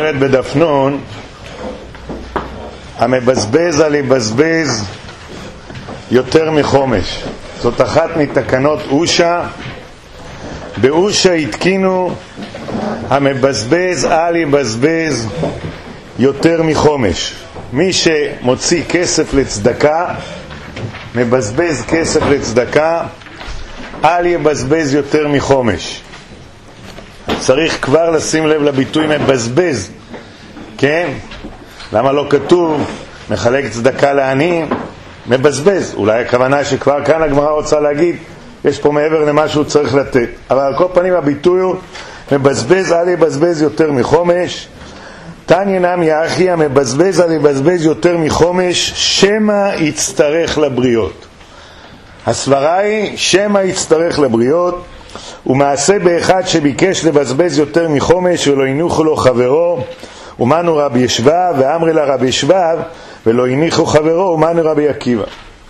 אומרת בדף נון, המבזבז על יבזבז יותר מחומש. זאת אחת מתקנות אושה. באושה התקינו המבזבז על יבזבז יותר מחומש. מי שמוציא כסף לצדקה, מבזבז כסף לצדקה, אל יבזבז יותר מחומש. צריך כבר לשים לב לביטוי מבזבז, כן? למה לא כתוב מחלק צדקה לעניים? מבזבז. אולי הכוונה שכבר כאן הגמרא רוצה להגיד יש פה מעבר למה שהוא צריך לתת, אבל על כל פנים הביטוי הוא מבזבז אל יבזבז יותר מחומש. תניא נמי אחי, המבזבז אל יבזבז יותר מחומש שמא יצטרך לבריות. הסברה היא שמא יצטרך לבריות, ומעשה באחד שביקש לבזבז יותר מחומש ולא הניחו לו חברו, ומנו רבי ישבב, ואמרי לה רבי ישבב ולא הניחו חברו, ומנו רבי עקיבא.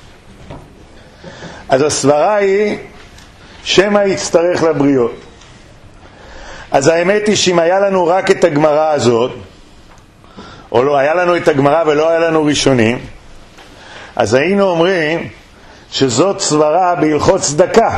אז הסברה היא שמא יצטרך לבריות. אז האמת היא שאם היה לנו רק את הגמרא הזאת, או לא היה לנו את הגמרא ולא היה לנו ראשונים, אז היינו אומרים שזאת סברה בהלכות צדקה.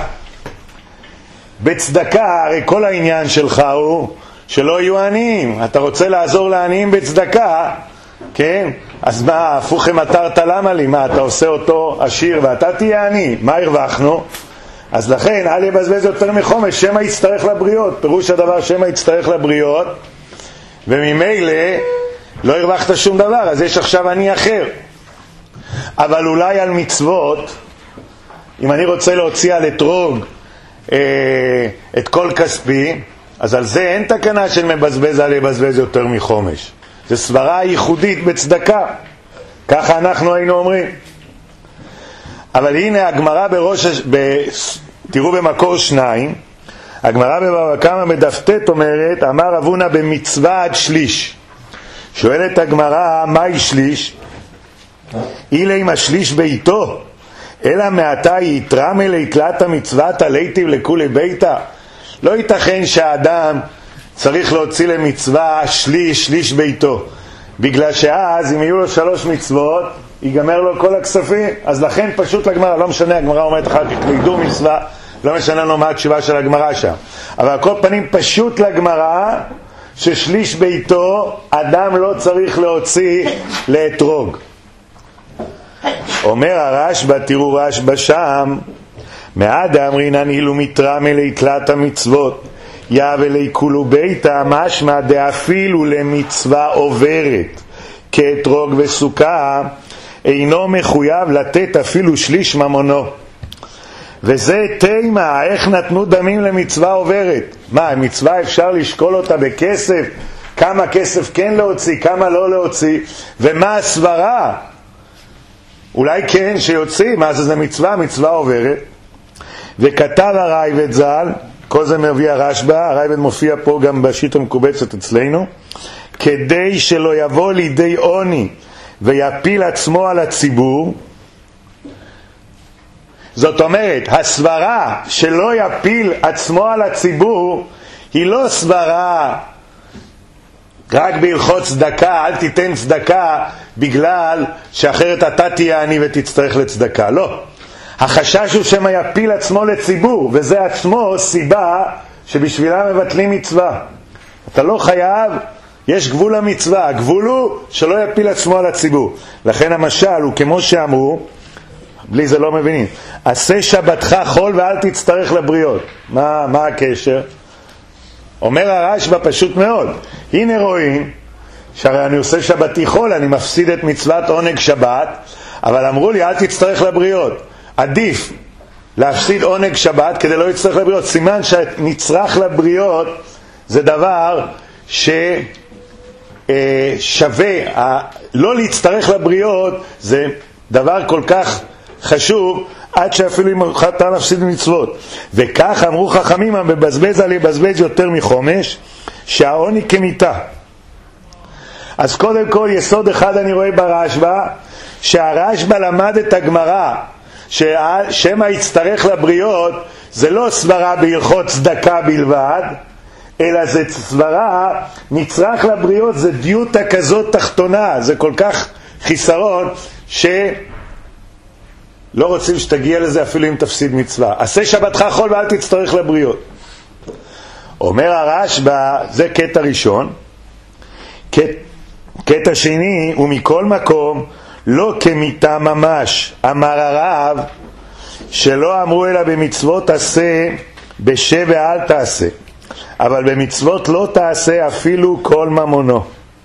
בצדקה הרי כל העניין שלך הוא שלא יהיו עניים. אתה רוצה לעזור לעניים בצדקה, כן? אז מה, הפוך מטרת למה לי? מה, אתה עושה אותו עשיר ואתה תהיה עני? מה הרווחנו? אז לכן אל יבזבז יותר מחומש שמא יצטרך לבריות. פירוש הדבר שמא יצטרך לבריות, וממילא לא הרווחת שום דבר, אז יש עכשיו עני אחר. אבל אולי על מצוות, אם אני רוצה להוציא על אתרוג את כל כספי, אז על זה אין תקנה של מבזבז על יבזבז יותר מחומש. זה סברה ייחודית בצדקה, ככה אנחנו היינו אומרים. אבל הנה הגמרא תראו במקור 2, הגמרא בבבא קמא בדף ט אומרת, אמר רב הונא במצווה עד שליש. שואלת הגמרא, מהי שליש? אילי אם השליש ביתו, אלא מעתה יתרם אלי תלת המצוות עליתיו לכולי ביתה. לא ייתכן שהאדם צריך להוציא למצווה שליש ביתו, בגלל שאז אם יהיו לו 3 מצוות ייגמר לו כל הכספים. אז לכן פשוט לגמרא, לא משנה, הגמרא אומרת אחר כך לידור מצווה, לא משנה לו מה התשובה של הגמרא שם, אבל על כל פנים פשוט לגמרא ששליש ביתו אדם לא צריך להוציא לאתרוג. אומר הרשב"א, תראו רשב"א שם, מעד אמרינן אילו מתרם אלי תלת המצוות יאב אלי כולו ביתה, משמע דאפילו למצווה עוברת כאתרוג וסוכה אינו מחויב לתת אפילו שליש ממונו. וזה תימה, איך נתנו דמים למצווה עוברת? מה, מצווה אפשר לשקול אותה בכסף? כמה כסף כן להוציא, כמה לא להוציא? ומה הסברה? אולי כן שיוציא, מה זה מצווה עוברת. וכתב הרייבד ז"ל, כל זה מביא הרשב"א, הרייבד מופיע פה גם בשיטה המקובצת אצלנו, כדי שלא יבוא לידי עוני ויפיל עצמו על הציבור. זאת אומרת, הסברה שלא יפיל עצמו על הציבור היא לא סברה רק בהלכות צדקה, אל תיתן צדקה בגלל שאחרת אתה תהיה עני ותצטרך לצדקה. לא. החשש הוא שמא יפיל עצמו לציבור, וזה עצמו סיבה שבשבילה מבטלים מצווה. אתה לא חייב, יש גבול למצווה, הגבול הוא שלא יפיל עצמו על הציבור. לכן המשל הוא כמו שאמרו, בלי זה לא מבינים, עשה שבתך חול ואל תצטרך לבריות. מה הקשר? אומר הרשב"א פשוט מאוד, הנה רואים שהרי אני עושה שבתי חול, אני מפסיד את מצוות עונג שבת, אבל אמרו לי אל תצטרך לבריות. עדיף להפסיד עונג שבת כדי לא יצטרך לבריות. סימן שנצרך לבריות זה דבר ששווה, לא להצטרך לבריות זה דבר כל כך חשוב, עד שאפילו אם אתה נפסיד מצוות. וכך אמרו חכמים, המבזבז על יבזבז יותר מחומש, שהעוני כמיתה. אז קודם כל יסוד אחד אני רואה ברשב"א, שהרשב"א למד את הגמרא שמא יצטרך לבריות, זה לא סברה בהלכות צדקה בלבד, אלא זה סברה נצרך לבריות, זה דיוטה כזאת תחתונה, זה כל כך חיסרון שלא רוצים שתגיע לזה אפילו אם תפסיד מצווה. עשה שבתך חול ואל תצטרך לבריות. אומר הרשב"א, זה קטע ראשון. קטע שני, ומכל מקום לא כמיתה ממש, אמר הרב, שלא אמרו אלא במצוות תעשה בשב ואל תעשה, אבל במצוות לא תעשה אפילו כל ממונו.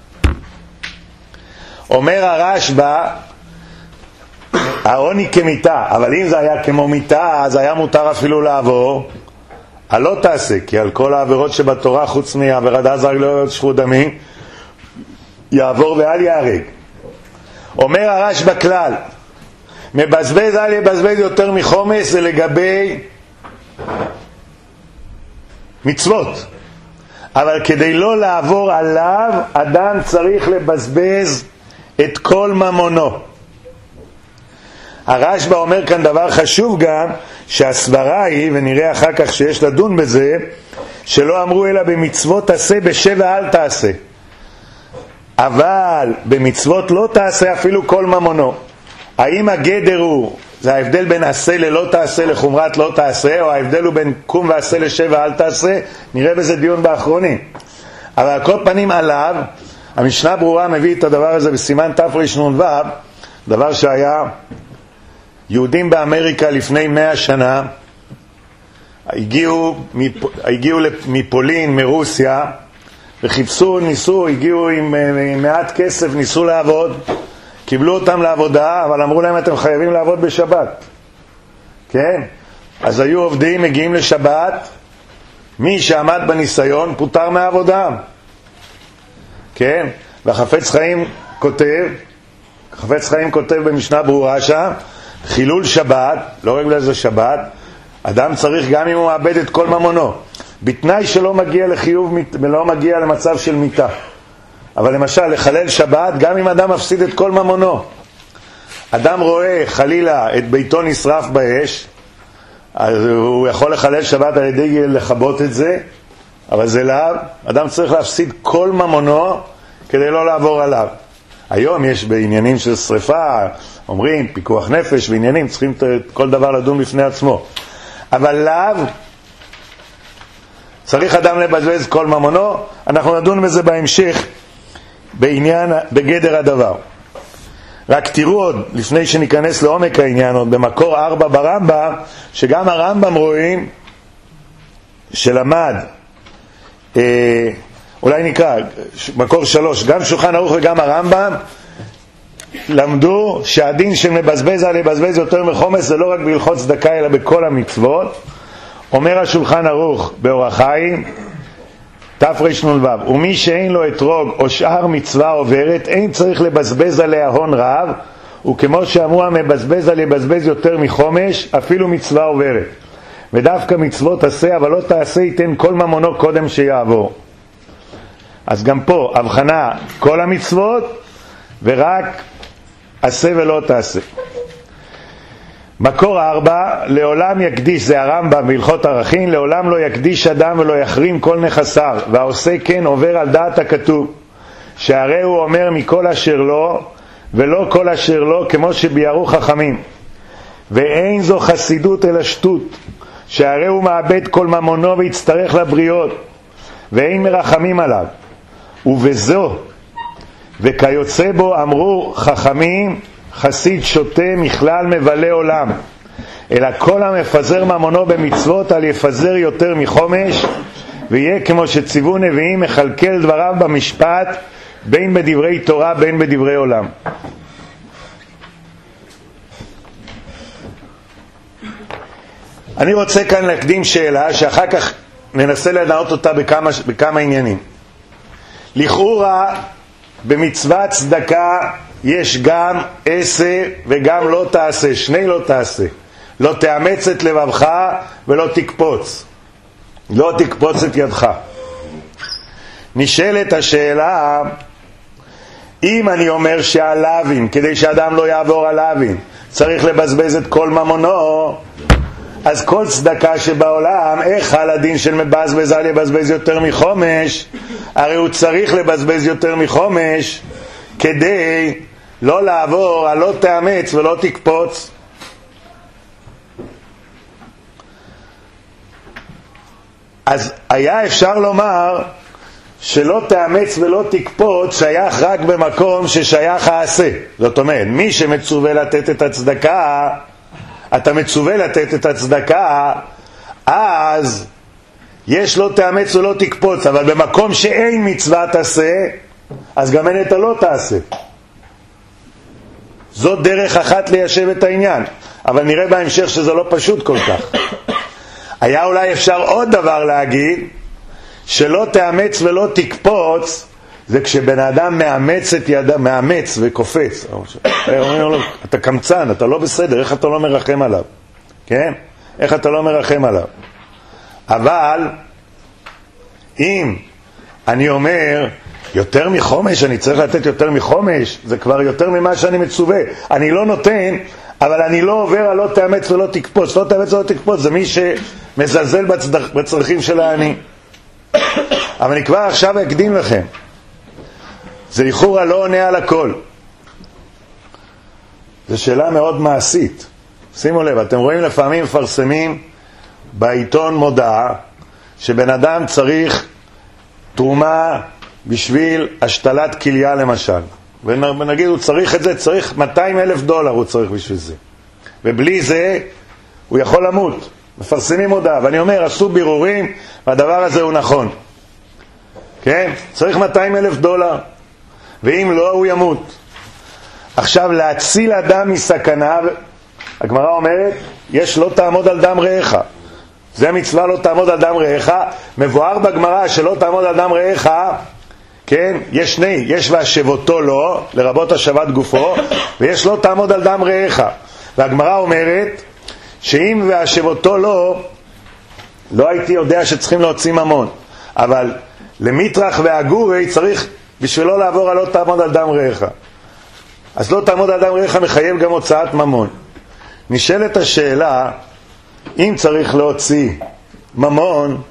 אומר הרשב"א, העוני כמיתה, אבל אם זה היה כמו מיתה, אז היה מותר אפילו לעבור על לא תעשה, כי על כל העבירות שבתורה חוץ מעבירת הזר לא שפוך דמים יעבור ואל יהרג. אומר הרשב"א כלל, מבזבז אל יבזבז יותר מחומש, זה לגבי מצוות, אבל כדי לא לעבור עליו אדם צריך לבזבז את כל ממונו. הרשב"א אומר כאן דבר חשוב גם, שהסברה היא, ונראה אחר כך שיש לדון בזה, שלא אמרו אלא במצוות תעשה בשב ואל תעשה, אבל במצוות לא תעשה אפילו כל ממונו. האם הגדר הוא, זה ההבדל בין עשה ללא תעשה לחומרת לא תעשה, או ההבדל הוא בין קום ועשה לשב ואל תעשה? נראה בזה דיון באחרונים. אבל על כל פנים עליו, המשנה ברורה מביא את הדבר הזה בסימן תרנ"ו, דבר שהיה יהודים באמריקה לפני 100 שנה, הגיעו מפולין, מרוסיה, וחיפשו, ניסו, הגיעו עם מעט כסף, ניסו לעבוד, קיבלו אותם לעבודה, אבל אמרו להם אתם חייבים לעבוד בשבת. כן? אז היו עובדים, מגיעים לשבת, מי שעמד בניסיון פוטר מהעבודה. כן? והחפץ חיים כותב במשנה ברורה שם, חילול שבת, לא רק לזה שבת, אדם צריך גם אם הוא מאבד את כל ממונו, בתנאי שלא מגיע לחיוב ולא מגיע למצב של מיתה. אבל למשל לחלל שבת, גם אם אדם מפסיד את כל ממונו, אדם רואה חלילה את ביתו נשרף באש, אז הוא יכול לחלל שבת על ידי לחבות את זה, אבל זה לאו, אדם צריך להפסיד כל ממונו כדי לא לעבור עליו. היום יש בעניינים של שריפה, אומרים פיקוח נפש ועניינים, צריכים כל דבר לדון בפני עצמו, אבל לאו צריך אדם לבזבז כל ממונו. אנחנו נדון בזה בהמשך בעניין, בגדר הדבר. רק תראו עוד, לפני שניכנס לעומק העניין, עוד במקור 4 ברמב"ם, שגם הרמב"ם רואים שלמד, אולי נקרא מקור 3, גם שולחן ערוך וגם הרמב"ם למדו שהדין של מבזבז על לבזבז יותר מחומש זה לא רק בהלכות צדקה אלא בכל המצוות. אומר השולחן ערוך באורח חיים תרנ"ו, ומי שאין לו אתרוג או שאר מצווה עוברת אין צריך לבזבז עליה הון רב, וכמו שאמרו המבזבז על לבזבז יותר מחומש אפילו מצווה עוברת, ודווקא מצוות תעשה אבל לא תעשה ייתן כל ממונו קודם שיעבור. אז גם פה הבחנה כל המצוות ורק עשה ולא תעשה. מקור 4, לעולם יקדיש, זה הרמב"ם בהלכות ערכין, לעולם לא יקדיש אדם ולא יחרים כל נכסיו, והעושה כן עובר על דעת הכתוב, שהרי הוא אומר מכל אשר לא ולא כל אשר לא, כמו שביארו חכמים. ואין זו חסידות אלא שטות, שהרי הוא מאבד כל ממונו ויצטרך לבריות, ואין מרחמים עליו. ובזו וכיוצא בו אמרו חכמים, חסיד שוטה מכלל מבלה עולם, אלא כל המפזר ממונו במצוות על יפזר יותר מחומש, ויהיה כמו שציוו נביאים מחלקל דבריו במשפט, בין בדברי תורה בין בדברי עולם. אני רוצה כאן להקדים שאלה שאחר כך ננסה לענות אותה בכמה עניינים. לכאורה במצוות צדקה יש גם עשה וגם לא תעשה, שני לא תעשה. לא תאמץ את לבבך ולא תקפוץ, לא תקפוץ את ידך. נשאלת השאלה, אם אני אומר שהלווין, כדי שאדם לא יעבור הלווין, צריך לבזבז את כל ממונו, אז כל צדקה שבעולם, איך חל הדין של מבזבז על יבזבז יותר מחומש? הרי הוא צריך לבזבז יותר מחומש כדי לא לעבור על לא תאמץ ולא תקפוץ. אז היה אפשר לומר שלא תאמץ ולא תקפוץ שייך רק במקום ששייך העשה. זאת אומרת, מי שמצווה לתת את הצדקה, אתה מצווה לתת את הצדקה, אז יש לא תאמץ ולא תקפוץ, אבל במקום שאין מצווה תעשה, אז גם אין את הלא תעשה. זאת דרך אחת ליישב את העניין, אבל נראה בהמשך שזה לא פשוט כל כך. היה אולי אפשר עוד דבר להגיד, שלא תאמץ ולא תקפוץ, זה כשבן אדם מאמץ את ידם, מאמץ וקופץ. אומרים לו, אתה קמצן, אתה לא בסדר, איך אתה לא מרחם עליו? כן? איך אתה לא מרחם עליו? אבל, אם אני אומר, יותר מחומש, אני צריך לתת יותר מחומש, זה כבר יותר ממה שאני מצווה. אני לא נותן, אבל אני לא עובר על לא תאמץ ולא תקפוץ. לא תאמץ ולא תקפוץ, זה מי שמזלזל בצרכים של העני. אבל אני כבר עכשיו אקדים לכם, זה לכאורה לא עונה על הכל. זו שאלה מאוד מעשית. שימו לב, אתם רואים לפעמים מפרסמים בעיתון מודעה שבן אדם צריך תרומה בשביל השתלת כליה למשל, ונגיד הוא צריך את זה, צריך $200,000 הוא צריך בשביל זה, ובלי זה הוא יכול למות. מפרסמים מודעה, ואני אומר, עשו בירורים והדבר הזה הוא נכון, כן? צריך $200,000, ואם לא הוא ימות. עכשיו, להציל אדם מסכנה, הגמרא אומרת, יש לא תעמוד על דם רעך. זה מצווה לא תעמוד על דם רעך. מבואר בגמרא שלא תעמוד על דם רעך, כן? יש שני, יש והשבותו לא, לרבות השבת גופו, ויש לא תעמוד על דם רעך. והגמרא אומרת, שאם והשבותו לא הייתי יודע שצריכים להוציא ממון, אבל למיטרח והגורי צריך בשביל לא לעבור על לא תעמוד על דם רעך. אז לא תעמוד על דם רעך מחייב גם הוצאת ממון. נשאלת השאלה, אם צריך להוציא ממון,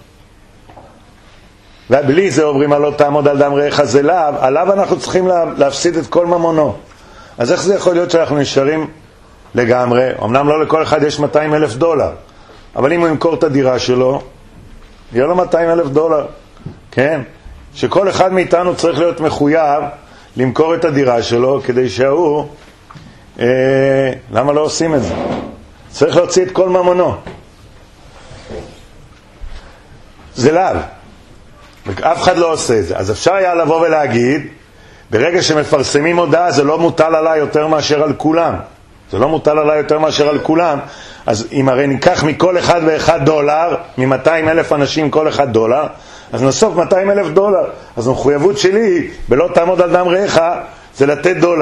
ובלי זה עוברים על לא תעמוד על דם רעך, זה לאו, עליו אנחנו צריכים להפסיד את כל ממונו. אז איך זה יכול להיות שאנחנו נשארים לגמרי? אמנם לא לכל אחד יש $200,000, אבל אם הוא ימכור את הדירה שלו, יהיה לו $200,000, כן? שכל אחד מאיתנו צריך להיות מחויב למכור את הדירה שלו, כדי שהוא, למה לא עושים את זה? צריך להוציא את כל ממונו. זה לאו. אף אחד לא עושה את זה. אז אפשר היה לבוא ולהגיד, ברגע שמפרסמים הודעה, זה לא מוטל עליי יותר מאשר על כולם. זה לא מוטל עליי יותר מאשר על כולם. אז אם הרי ניקח מכל אחד $1, מ-200,000 אנשים כל $1, אז נסוף $200,000. אז המחויבות שלי, בלא תעמוד על דם רעך, זה לתת $.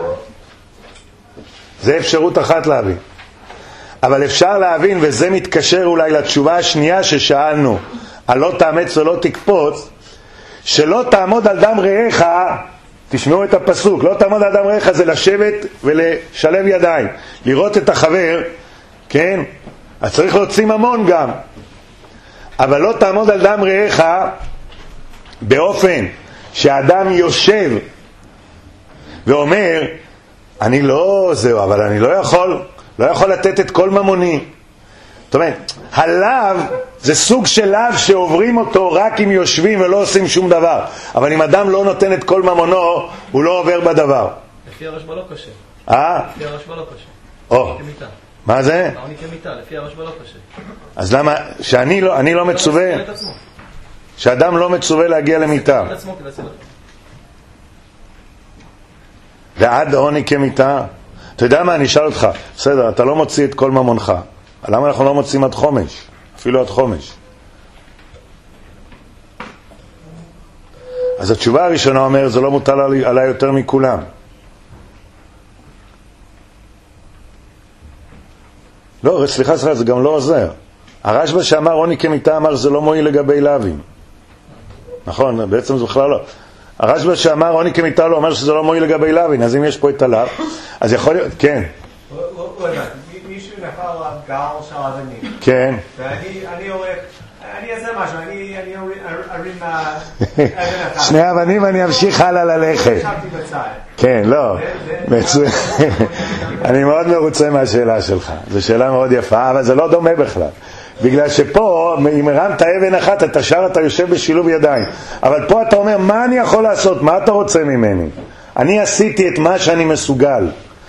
זה אפשרות אחת להבין. אבל אפשר להבין, וזה מתקשר אולי לתשובה השנייה ששאלנו, על לא תאמץ ולא תקפוץ, שלא תעמוד על דם רעך, תשמעו את הפסוק, לא תעמוד על דם רעך זה לשבת ולשלב ידיים, לראות את החבר, כן? אז צריך להוציא ממון גם. אבל לא תעמוד על דם רעך באופן שהאדם יושב ואומר, אני לא זהו, אבל אני לא יכול לתת את כל ממוני. זאת אומרת, הלאו זה סוג של לאו שעוברים אותו רק אם יושבים ולא עושים שום דבר. אבל אם אדם לא נותן את כל ממונו, הוא לא עובר בדבר. לפי הרשב"א לא קשה. לפי הרשב"א לא קשה. כמיטה. מה זה? העוני כמיטה, לפי הרשב"א לא קשה. אז למה, שאני לא מצווה, שאדם לא מצווה להגיע למיטה. ועד העוני כמיטה. אתה יודע מה, אני אשאל אותך, בסדר, אתה לא מוציא את כל ממונך. למה אנחנו לא מוצאים עד חומש? אפילו עד חומש. אז התשובה הראשונה אומרת, זה לא מוטל עליי יותר מכולם. לא, סליחה, זה גם לא עוזר. הרשב"א שאמר עוני כמיטה אמר שזה לא מועיל לגבי לאווים. נכון, בעצם זה בכלל לא. הרשב"א שאמר עוני כמיטה לא אומר שזה לא מועיל לגבי לאווים, אז אם יש פה את הלאו, אז יכול להיות, כן. מישהו נפל עליו גל של אבנים. כן. ואני אומר, אני אעשה משהו, אני ארים אבן אחת. שני אבנים ואני אמשיך הלאה ללכת. ישבתי בצד. כן, לא. אני מאוד מרוצה מהשאלה שלך. זו שאלה מאוד יפה, אבל זה לא דומה בכלל. בגלל שפה, אם הרמת אבן אחת, אתה שר, אתה יושב בשילוב ידיים. אבל פה אתה אומר, מה אני יכול לעשות? מה אתה רוצה ממני? אני עשיתי את מה שאני מסוגל.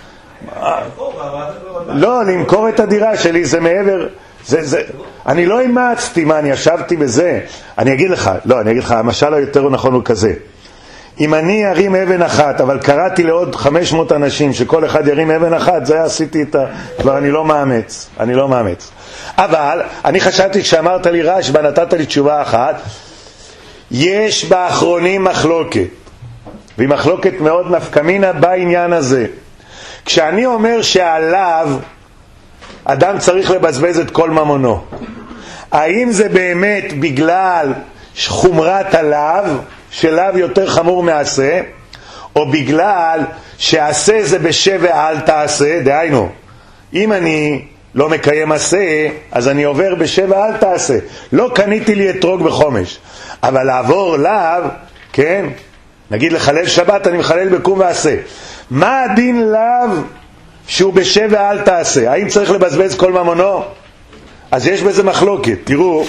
לא, למכור את הדירה שלי זה מעבר, אני לא אימצתי, מה, אני ישבתי בזה. אני אגיד לך, המשל היותר נכון הוא כזה. אם אני ארים אבן אחת, אבל קראתי לעוד 500 אנשים שכל אחד ירים אבן אחת, זה עשיתי כבר אני לא מאמץ. אבל אני חשבתי, כשאמרת לי רשב"א, נתת לי תשובה אחת, יש באחרונים מחלוקת, והיא מחלוקת מאוד נפקמינה בעניין הזה. כשאני אומר שעליו אדם צריך לבזבז את כל ממונו, האם זה באמת בגלל חומרת הלאו, שלאו יותר חמור מעשה, או בגלל שעשה זה בשווה אל תעשה? דהיינו, אם אני לא מקיים עשה, אז אני עובר בשווה אל תעשה. לא קניתי לי אתרוג בחומש, אבל לעבור לאו, כן, נגיד לחלל שבת, אני מחלל בקום ועשה. מה הדין לאו שהוא בשווה אל תעשה? האם צריך לבזבז כל ממונו? אז יש בזה מחלוקת. תראו,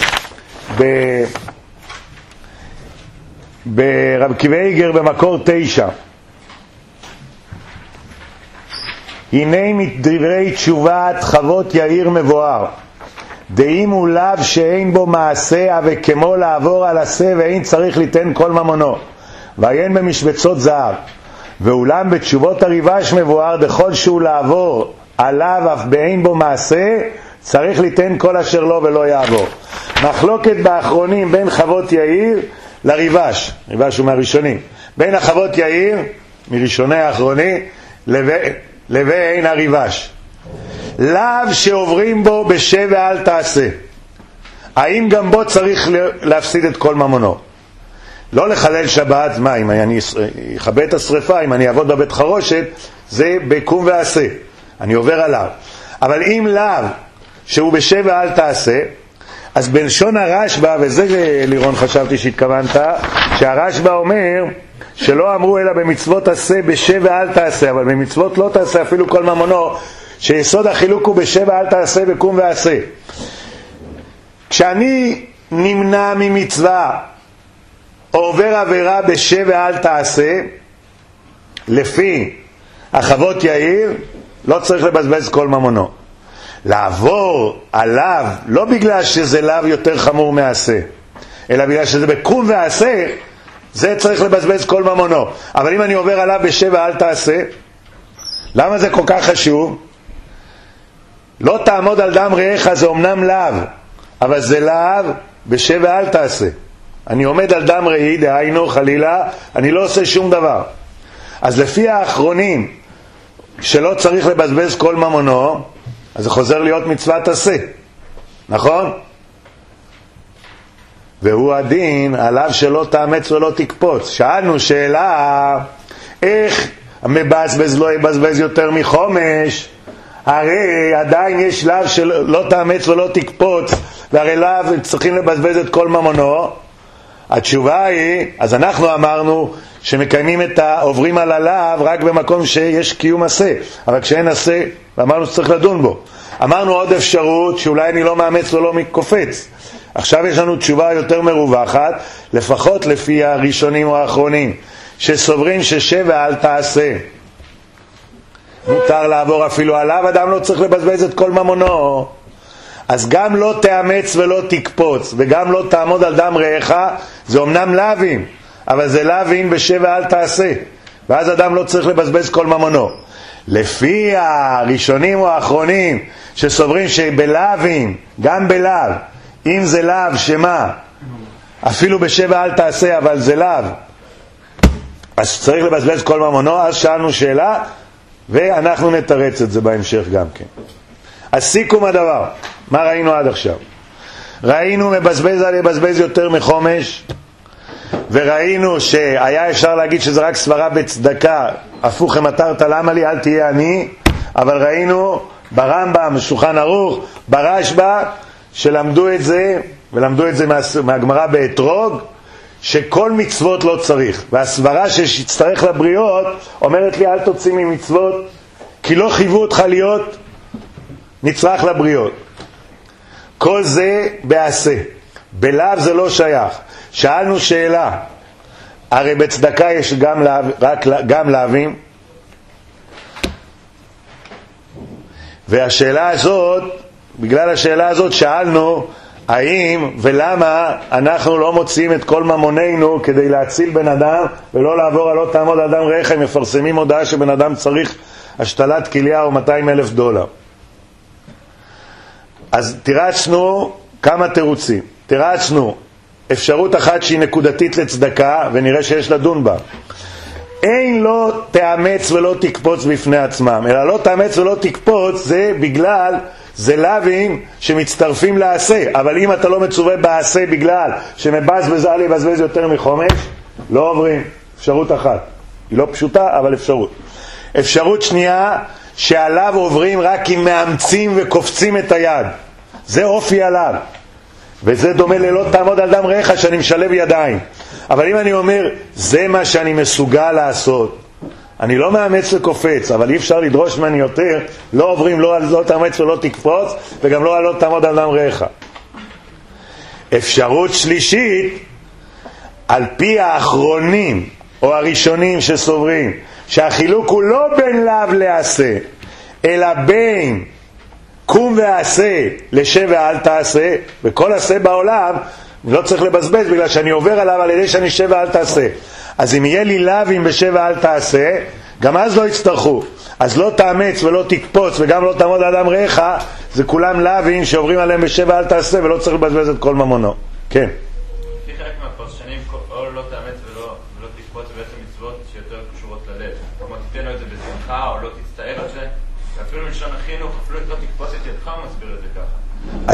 ברב קיבי איגר במקור 9, הנה מדברי תשובת חוות יאיר מבואר, דאם הוא לאו שאין בו מעשה וכמו לעבור על עשה ואין צריך ליתן כל ממונו, ועיין במשבצות זהב. ואולם בתשובות הריבש מבואר, דכל שהוא לעבור עליו אף באין בו מעשה צריך ליתן כל אשר לו ולא יעבור. מחלוקת באחרונים בין חוות יאיר לריבש, ריבש הוא מהראשונים, בין החוות יאיר מראשוני האחרוני לבין הריבש. לאו שעוברים בו בשווה אל תעשה, האם גם בו צריך להפסיד את כל ממונו? לא לחלל שבת, מה, אם אני אכבה את השריפה, אם אני אעבוד בבית חרושת, זה בקום ועשה, אני עובר עליו. אבל אם לאו שהוא בשווה אל תעשה, אז בלשון הרשב"א, וזה לירון חשבתי שהתכוונת, שהרשב"א אומר שלא אמרו אלא במצוות עשה בשווה אל תעשה, אבל במצוות לא תעשה אפילו כל ממונו, שיסוד החילוק הוא בשווה אל תעשה בקום ועשה. כשאני נמנע ממצווה או עובר עבירה בשווה אל תעשה, לפי החוות יאיר לא צריך לבזבז כל ממונו. לעבור עליו לא בגלל שזה לאו יותר חמור מעשה, אלא בגלל שזה בקום ועשה, זה צריך לבזבז כל ממונו. אבל אם אני עובר עליו בשווה אל תעשה, למה זה כל כך חשוב? לא תעמוד על דם רעך, זה אומנם לאו, אבל זה לאו בשווה אל תעשה. אני עומד על דם רעי, דהיינו חלילה, אני לא עושה שום דבר. אז לפי האחרונים שלא צריך לבזבז כל ממונו, אז זה חוזר להיות מצוות עשה, נכון? והוא הדין עליו שלא תאמץ ולא תקפוץ. שאלנו שאלה, איך מבזבז לא יבזבז יותר מחומש? הרי עדיין יש לאו שלא תאמץ ולא תקפוץ, והרי לאו צריכים לבזבז את כל ממונו. התשובה היא, אז אנחנו אמרנו שמקיימים עוברים על הלאו רק במקום שיש קיום עשה, אבל כשאין עשה, ואמרנו שצריך לדון בו. אמרנו עוד אפשרות שאולי אני לא מאמץ ולא מקופץ. עכשיו יש לנו תשובה יותר מרווחת, לפחות לפי הראשונים או האחרונים, שסוברים ששווה אל תעשה, מותר לעבור אפילו עליו, אדם לא צריך לבזבז את כל ממונו. אז גם לא תאמץ ולא תקפוץ, וגם לא תעמוד על דם רעך, זה אומנם לאווים, אבל זה לאווים בשווה אל תעשה, ואז אדם לא צריך לבזבז כל ממונו. לפי הראשונים או האחרונים שסוברים שבלאווים, גם בלאו, אם זה לאו שמה, אפילו בשווה אל תעשה, אבל זה לאו, אז צריך לבזבז כל ממונו. אז שאלנו שאלה, ואנחנו נתרץ את זה בהמשך גם כן. אז סיכום הדבר, מה ראינו עד עכשיו? ראינו מבזבז על יבזבז יותר מחומש, וראינו שהיה אפשר להגיד שזה רק סברה בצדקה, הפוך המתרת למה לי, אל תהיה אני, אבל ראינו ברמב"ם, בשולחן ערוך, ברשב"א, שלמדו את זה, ולמדו את זה מהגמרא באתרוג, שכל מצוות לא צריך. והסברה שתצטרך לבריות אומרת לי, אל תוציא ממצוות, כי לא חייבו אותך להיות נצרך לבריות. כל זה בעשה. בלאו זה לא שייך. שאלנו שאלה, הרי בצדקה יש גם לאווים, והשאלה הזאת, בגלל השאלה הזאת שאלנו, האם ולמה אנחנו לא מוציאים את כל ממוננו כדי להציל בן אדם ולא לעבור על לא תעמוד אדם רעך, הם מפרסמים הודעה שבן אדם צריך השתלת כליה או $200,000. אז תירצנו כמה תירוצים. תירצנו אפשרות אחת שהיא נקודתית לצדקה ונראה שיש לדון בה. אין לא תאמץ ולא תקפוץ בפני עצמם, אלא לא תאמץ ולא תקפוץ זה בגלל זה לאווים שמצטרפים לעשה. אבל אם אתה לא מצווה בעשה בגלל שמבזבז על יבזבז יותר מחומש, לא עוברים. אפשרות אחת, היא לא פשוטה אבל אפשרות. אפשרות שנייה, שעליו עוברים רק אם מאמצים וקופצים את היד, זה אופי עליו, וזה דומה ללא תעמוד על דם רעך שאני משלב ידיים. אבל אם אני אומר זה מה שאני מסוגל לעשות, אני לא מאמץ וקופץ, אבל אי אפשר לדרוש ממני יותר, לא עוברים לא על לא תאמץ ולא תקפוץ, וגם לא על לא תעמוד על דם רעך. אפשרות שלישית, על פי האחרונים או הראשונים שסוברים שהחילוק הוא לא בין לאו לעשה, אלא בין קום ועשה לשב ואל תעשה. וכל עשה בעולם לא צריך לבזבז בגלל שאני עובר עליו על ידי שאני שב ואל תעשה. אז אם יהיה לי לאווים בשב ואל תעשה, גם אז לא יצטרכו. אז לא תאמץ ולא תקפוץ וגם לא תעמוד אדם רעך, זה כולם לאווים שעוברים עליהם בשב ואל תעשה ולא צריך לבזבז את כל ממונו. כן. לפי חלק מהפרשנים, או לא תאמץ ולא תקפוץ זה בעצם מצוות שיותר קשורות ללב. כלומר תיתן לו את זה בשמחה או לא תצטער על זה. אפילו מלשון החינוך, אפילו לא תקפוץ את ידך, הוא מסביר את זה ככה. אז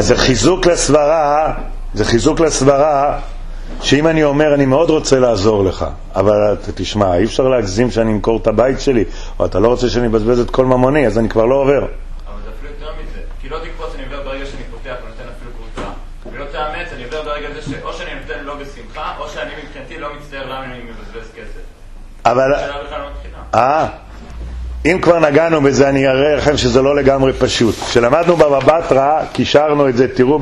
זה חיזוק לסברה, שאם אני אומר אני מאוד רוצה לעזור לך, אבל תשמע, אי אפשר להגזים שאני אמכור את הבית שלי, או אתה לא רוצה שאני אבזבז את כל ממוני, אז אני כבר לא עובר. אבל זה אפילו יותר מזה, כי לא תקפוץ אני עובר ברגע שאני פותח ונותן אפילו קבוצה, ולא תאמץ אני עובר ברגע זה שאו שאני נותן לא בשמחה, או שאני מבחינתי לא מצטער למה אני מבזבז כסף. אבל אם כבר נגענו בזה, אני אראה לכם שזה לא לגמרי פשוט. כשלמדנו בבא בתרא, קישרנו את זה, תראו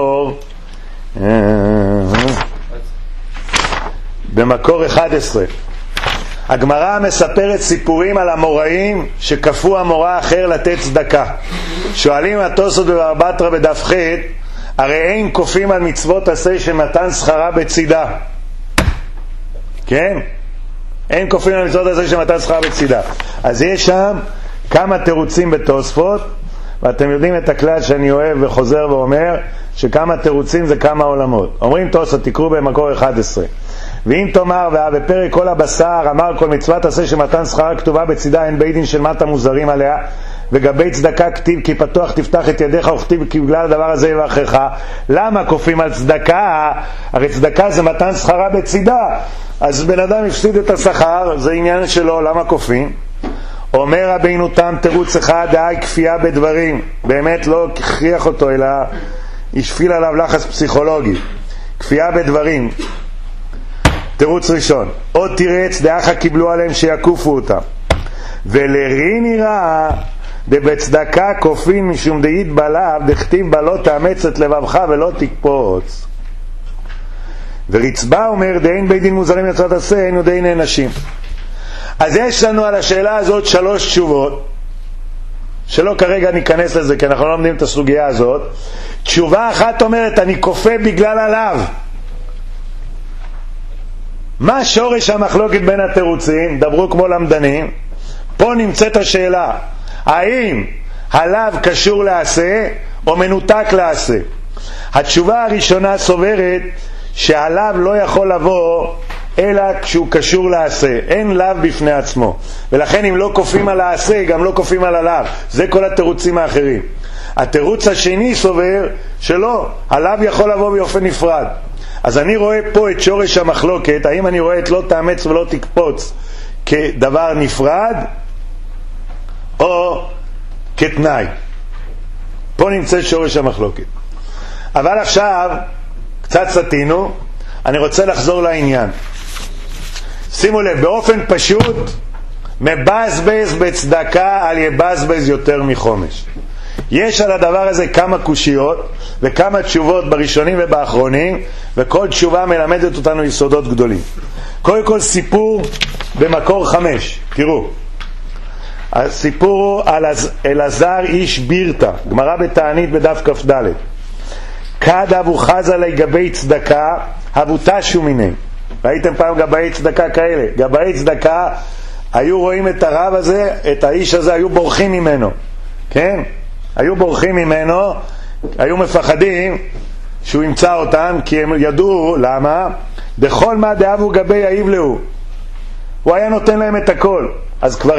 במקור 11. הגמרא מספרת סיפורים על המוראים שכפו המורא אחר לתת צדקה. שואלים התוספות בבבא בתרא בדף ח', הרי אין כופים על מצוות עשה שמתן שכרה בצידה. כן? אין כופים על מצוות עשה שמתן שכרה בצידה. אז יש שם כמה תירוצים בתוספות, ואתם יודעים את הכלל שאני אוהב וחוזר ואומר, שכמה תירוצים זה כמה עולמות. אומרים תוספות, תקראו במקור 11. ואם תאמר בפרק כל הבשר אמר כל מצוות עשה שמתן שכרה כתובה בצידה, אין בית דין של מטה מוזרים עליה, וגבי צדקה כתיב כי פתוח תפתח את ידיך, וכתיב כי בגלל הדבר הזה יברכך. למה כופים על צדקה? הרי צדקה זה מתן שכרה בצידה, אז בן אדם הפסיד את השכר, זה עניין שלו, למה כופים? אומר רבינו תם תירוץ אחד, דהי כפייה בדברים, באמת לא הכריח אותו אלא השפיל עליו לחץ פסיכולוגי. כפייה בדברים, תירוץ ראשון, עוד תירץ דאחה קיבלו עליהם שיקופו אותם, ולרי נראה דבצדקה כופין משום דאית בלב דכתיב בה לא תאמץ את לבבך ולא תקפוץ. ורצבה אומר דאין בית דין מוזרים מצוות עשה אין ודי נענשים. אז יש לנו על השאלה הזאת 3 תשובות, שלא כרגע ניכנס לזה כי אנחנו לא לומדים את הסוגיה הזאת. תשובה אחת אומרת אני כופה בגלל עליו. מה שורש המחלוקת בין התירוצים? דברו כמו למדנים. פה נמצאת השאלה, האם עליו קשור לעשה או מנותק לעשה? התשובה הראשונה סוברת שעליו לא יכול לבוא אלא כשהוא קשור לעשה, אין לאו בפני עצמו, ולכן אם לא כופים על העשה גם לא כופים על הלאו. זה כל התירוצים האחרים. התירוץ השני סובר שלא, עליו יכול לבוא באופן נפרד. אז אני רואה פה את שורש המחלוקת, האם אני רואה את לא תאמץ ולא תקפוץ כדבר נפרד או כתנאי. פה נמצא שורש המחלוקת. אבל עכשיו, קצת סתינו, אני רוצה לחזור לעניין. שימו לב, באופן פשוט, מבזבז בצדקה על יבזבז יותר מחומש. יש על הדבר הזה כמה קושיות וכמה תשובות בראשונים ובאחרונים, וכל תשובה מלמדת אותנו יסודות גדולים. קודם כל סיפור במקור 5, תראו. הסיפור על אלעזר איש בירתא, גמרא בתענית בדף כ"ד. כד אבו חזה לגבי צדקה, אבו תשו מיני. ראיתם פעם גבאי צדקה כאלה? גבאי צדקה היו רואים את הרב הזה, את האיש הזה, היו בורחים ממנו. כן? היו בורחים ממנו, היו מפחדים שהוא ימצא אותם, כי הם ידעו, למה? בכל מה דאבו גבי היבלעו. הוא היה נותן להם את הכל. אז כבר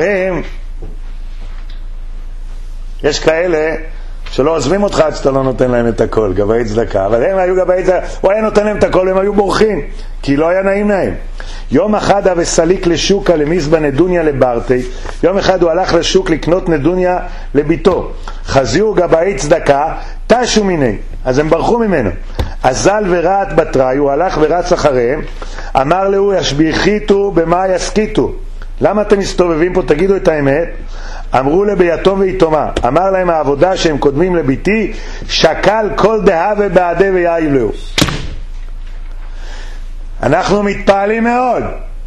יש כאלה שלא עוזבים אותך עד שאתה לא נותן להם את הכל, גבאי צדקה, אבל הם היו גבאי צדקה, הוא היה נותן להם את הכל והם היו בורחים, כי לא היה נעים להם. יום אחד וסליק לשוקה למזבא נדוניה לברטי, יום אחד הוא הלך לשוק לקנות נדוניה לביתו, חזיו גבאי צדקה, תשו מיני, אז הם ברחו ממנו. אזל ורעת בתראי, הוא הלך ורץ אחריהם, אמר לו ישביחיתו במה יסקיתו, למה אתם מסתובבים פה, תגידו את האמת. אמרו לביתום ויתומה, אמר להם העבודה שהם קודמים לביתי, שקל כל דהווה בעדה ויעילהו. אנחנו מתפעלים מאוד,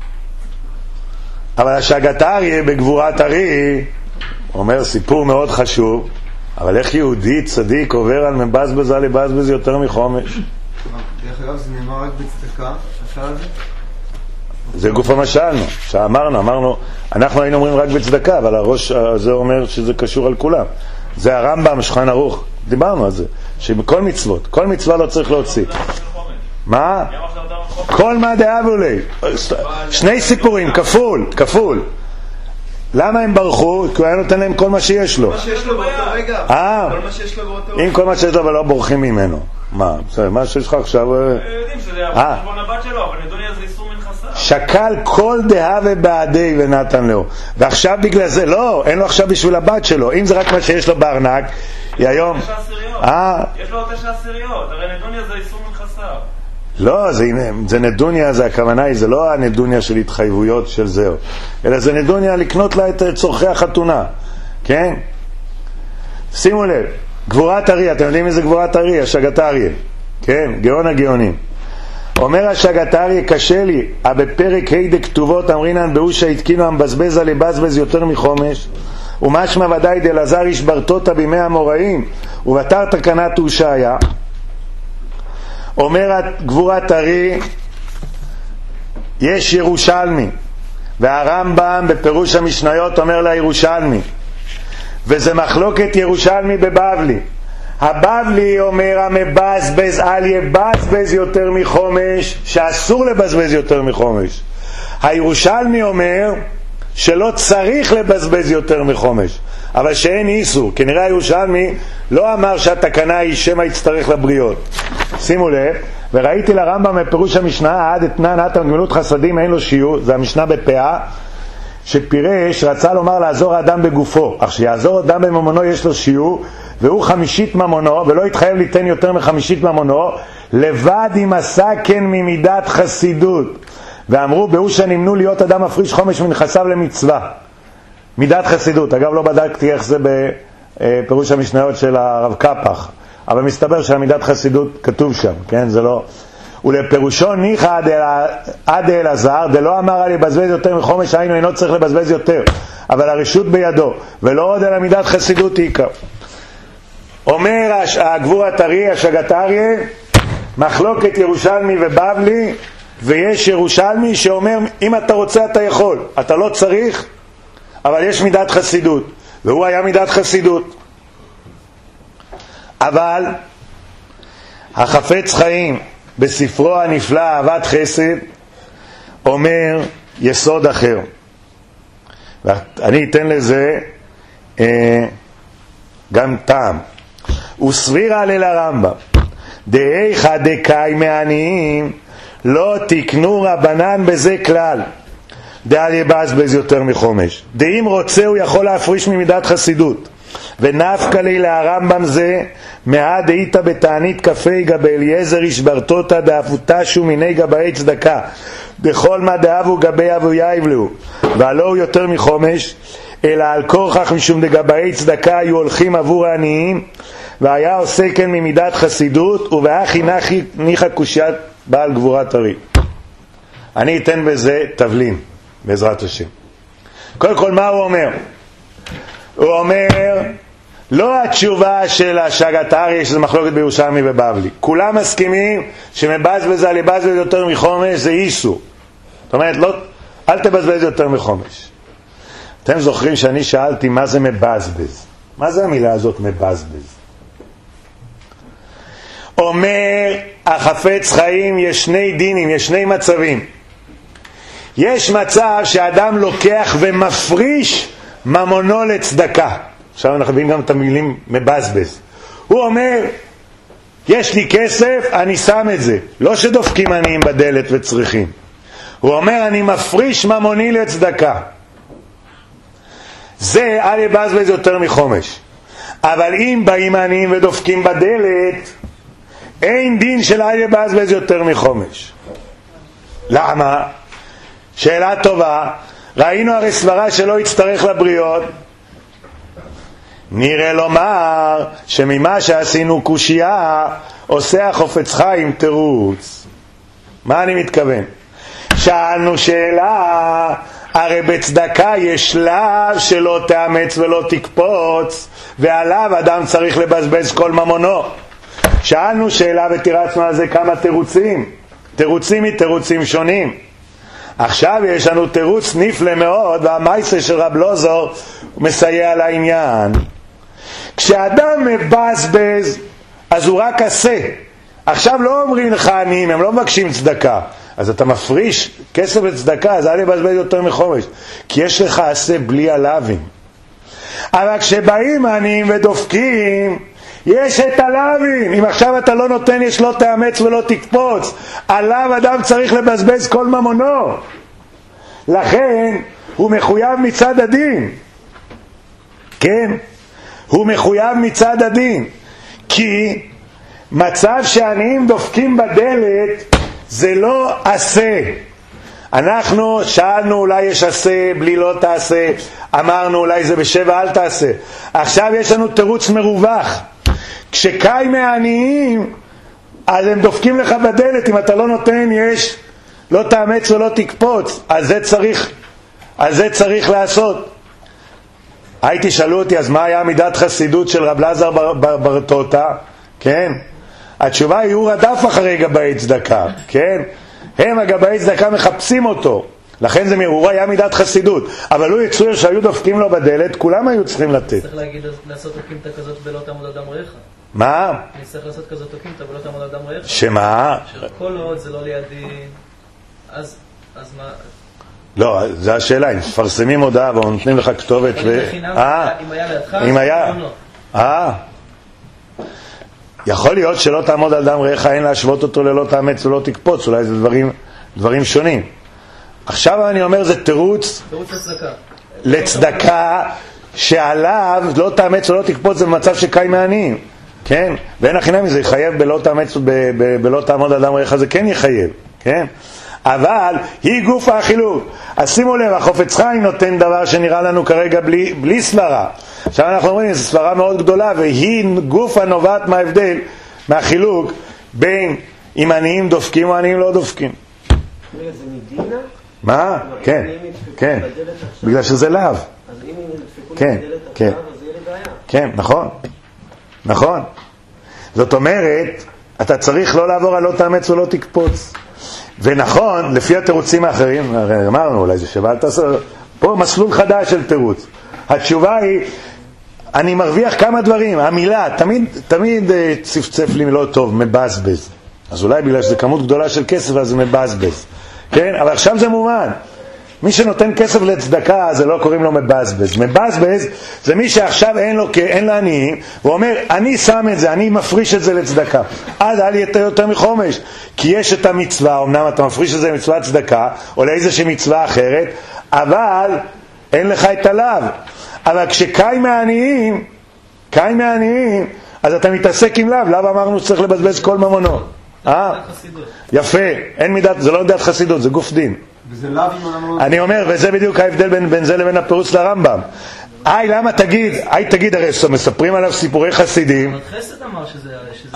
אבל השגת אריה בגבורת ארי אומר סיפור מאוד חשוב, אבל איך יהודי צדיק עובר על מבזבז על לבזבז יותר מחומש? דרך אגב זה נאמר רק בצדקה, השאלה הזה? זה גוף המשלנו, שאמרנו, אנחנו היינו אומרים רק בצדקה, אבל הראש הזה אומר שזה קשור על כולם. זה הרמב"ם, שולחן ערוך, דיברנו על זה, שבכל מצוות, כל מצווה לא צריך להוציא. מה? כל מה דאבו לי. שני סיפורים, כפול. למה הם ברחו? כי הוא היה נותן להם כל מה שיש לו. כל מה שיש לו באותו רגע. כל מה שיש לו באותו רגע. אם כל מה שיש לו, אבל לא בורחים ממנו. מה שיש לך עכשיו? יודעים שזה היה חשבון הבת שלו, אבל נדוניה זה איסור מנחסה. שקל כל דהווה בעדי ונתן לו. ועכשיו בגלל זה, לא, אין לו עכשיו בשביל הבת שלו. אם זה רק מה שיש לו בארנק, היא היום... יש לו 9 עשיריות, הרי נדוניה זה איסור מנחסה. לא, זה נדוניה, זה הכוונה היא, זה לא הנדוניה של התחייבויות של זהו, אלא זה נדוניה לקנות לה את צורכי החתונה, כן? שימו לב, גבורת אריה, אתם יודעים איזה גבורת אריה? השגת אריה, כן? גאון הגאונים. אומר השגת אריה, קשה לי, בפרק ה' כתובות אמרינן באושה התקינו המבזבז על לבזבז יותר מחומש, ומשמע ודאי דלעזר איש ברטוטה בימי המוראים, ובתר תקנת הושעיה. אומר גבורת ארי, יש ירושלמי, והרמב"ם בפירוש המשניות אומר לה ירושלמי, וזה מחלוקת ירושלמי בבבלי. הבבלי אומר המבזבז על יבזבז יותר מחומש, שאסור לבזבז יותר מחומש. הירושלמי אומר שלא צריך לבזבז יותר מחומש, אבל שאין איסור. כנראה הירושלמי לא אמר שהתקנה היא שמה יצטרך לבריות. שימו לב, וראיתי לרמב"ם מפירוש המשנה עד אתנן אתם גמילות חסדים אין לו שיעור, זה המשנה בפאה, שפירש רצה לומר לעזור האדם בגופו, אך שיעזור אדם בממונו יש לו שיעור, והוא 50 ממונו, ולא יתחייב ליתן יותר מ50 ממונו, לבד אם עשה כן ממידת חסידות. ואמרו באושה נמנו להיות אדם מפריש חומש מנכסיו למצווה, מידת חסידות. אגב לא בדקתי איך זה בפירוש המשניות של הרב קפח, אבל מסתבר שהמידת חסידות כתוב שם, כן? זה לא... ולפירושו ניחא עד אלעזר דלא אמר על לבזבז יותר מחומש, היינו אינו צריך לבזבז יותר, אבל הרשות בידו, ולא עוד על המידת חסידות עיקר. אומר הגבורת ארי, השגת אריה, מחלוקת ירושלמי ובבלי, ויש ירושלמי שאומר אם אתה רוצה אתה יכול, אתה לא צריך, אבל יש מידת חסידות, והוא היה מידת חסידות. אבל החפץ חיים בספרו הנפלא אהבת חסד אומר יסוד אחר, ואני אתן לזה גם טעם. וסבירה ליל הרמב"ם דאיכא דקאי מעניים לא תקנו רבנן בזה כלל דאל יבזבז יותר מחומש. דאם רוצה הוא יכול להפריש ממידת חסידות, ונפקא לי להרמב"ם זה מה דאיתא בתענית כפי גבי אליעזר איש ברטוטה דאפותשו מיני גבאי צדקה בכל מה דאבו גבי אבו יאיבלו, והלא הוא יותר מחומש, אלא על כורכך משום דגבאי צדקה היו הולכים עבור העניים, והיה עושה כן ממידת חסידות, ובאחי ניחא קושיית בעל גבורת הרי. אני אתן בזה תבלין, בעזרת השם. קודם כל, מה הוא אומר? הוא אומר, לא התשובה של השגת האריה, שזה מחלוקת בירושלמי ובבלי. כולם מסכימים שמבזבז על לבזבז יותר מחומש זה איסור. זאת אומרת, לא, אל תבזבז יותר מחומש. אתם זוכרים שאני שאלתי מה זה מבזבז? מה זה המילה הזאת מבזבז? אומר החפץ חיים, יש שני דינים, יש שני מצבים. יש מצב שאדם לוקח ומפריש ממונו לצדקה. עכשיו אנחנו מבינים גם את המילים מבזבז. הוא אומר, יש לי כסף, אני שם את זה. לא שדופקים עניים בדלת וצריכים. הוא אומר, אני מפריש ממוני לצדקה. זה אל יבזבז יותר מחומש. אבל אם באים עניים ודופקים בדלת, אין דין של אל יבזבז יותר מחומש. למה? שאלה טובה. ראינו הרי סברה שלא יצטרך לבריות. נראה לומר שממה שעשינו קושייה עושה החופץ חיים תירוץ. מה אני מתכוון? שאלנו שאלה, הרי בצדקה יש שלב שלא תאמץ ולא תקפוץ, ועליו אדם צריך לבזבז כל ממונו. שאלנו שאלה ותירצנו על זה כמה תירוצים. תירוצים מתירוצים שונים. עכשיו יש לנו תירוץ נפלא מאוד, והמייסה של רב לוזור מסייע לעניין. כשאדם מבזבז, אז הוא רק עשה. עכשיו לא אומרים לך עניים, הם לא מבקשים צדקה. אז אתה מפריש כסף לצדקה, אז אל יבזבז יותר מחומש. כי יש לך עשה בלי עלבים. אבל כשבאים עניים ודופקים, יש את עלבים. אם עכשיו אתה לא נותן, יש לא תאמץ ולא תקפוץ. עליו אדם צריך לבזבז כל ממונו. לכן הוא מחויב מצד הדין. כן? הוא מחויב מצד הדין. כי מצב שעניים דופקים בדלת זה לא עשה. אנחנו שאלנו אולי יש עשה בלי לא תעשה, אמרנו אולי זה בשבע אל תעשה. עכשיו יש לנו תירוץ מרווח. כשקיים העניים אז הם דופקים לך בדלת, אם אתה לא נותן יש לא תאמץ ולא תקפוץ. אז זה צריך לעשות. הייתי שאלו אותי, אז מה היה מידת חסידות של רב אלעזר ברטוטה? כן? התשובה היא, הוא רדף אחרי גבאי צדקה, כן? הם הגבאי צדקה מחפשים אותו, לכן זה הוא היה מידת חסידות. אבל הוא יצויר שהיו דופקים לו בדלת, כולם היו צריכים לתת. צריך להגיד, לעשות אוקימתא כזאת ולא תעמוד אדם רעך. מה? אני צריך לעשות כזאת אוקימתא ולא תעמוד אדם רעך. שמה? כל עוד זה לא לידי, אז מה? לא, זה השאלה, אם מפרסמים הודעה ונותנים לך כתובת אם היה לידך, אם היה יכול להיות שלא תעמוד על דם רעך, אין להשוות אותו ללא תאמץ ולא תקפוץ, אולי זה דברים שונים. עכשיו אני אומר, זה תירוץ לצדקה שעליו לא תאמץ ולא תקפוץ, זה במצב שקיים העניים, כן? ואין החינם מזה יחייב בלא תאמץ ובלא תעמוד על דם רעך, זה כן יחייב, כן? אבל היא גוף החילוק. אז שימו לב, החופץ חיים נותן דבר שנראה לנו כרגע בלי סברה. עכשיו אנחנו אומרים, זו סברה מאוד גדולה, והיא גוף הנובעת מההבדל, מהחילוק בין אם עניים דופקים או עניים לא דופקים. זה מדינה? מה? כן, כן, בגלל שזה לאו. אז אם הם דפקו בדלת עכשיו, אז יהיה לבעיה. כן, נכון. זאת אומרת, אתה צריך לא לעבור על לא תאמץ ולא תקפוץ. ונכון, לפי התירוצים האחרים, אמרנו אולי זה שבע, פה מסלול חדש של תירוץ. התשובה היא, אני מרוויח כמה דברים. המילה, תמיד צפצף לי לא טוב, מבזבז. אז אולי בגלל שזה כמות גדולה של כסף, אז זה מבזבז. כן? אבל עכשיו זה מובן. מי שנותן כסף לצדקה, זה לא קוראים לו מבזבז. מבזבז זה מי שעכשיו אין לו עניים, הוא אומר, אני שם את זה, אני מפריש את זה לצדקה. אז אל יהיה יותר מחומש. כי יש את המצווה, אמנם אתה מפריש את זה למצווה צדקה, או לאיזושהי מצווה אחרת, אבל אין לך את הלאו. אבל כשקיים העניים, קין מעניים, אז אתה מתעסק עם לאו אמרנו שצריך לבזבז כל ממונו. יפה, אין מידת, זה לא מידת חסידות, זה גוף דין. וזה לאו אם אנחנו... אני אומר, וזה בדיוק ההבדל בין זה לבין הפירוש לרמב"ם. למה תגיד, הרי מספרים עליו סיפורי חסידים. חסד אמר שזה...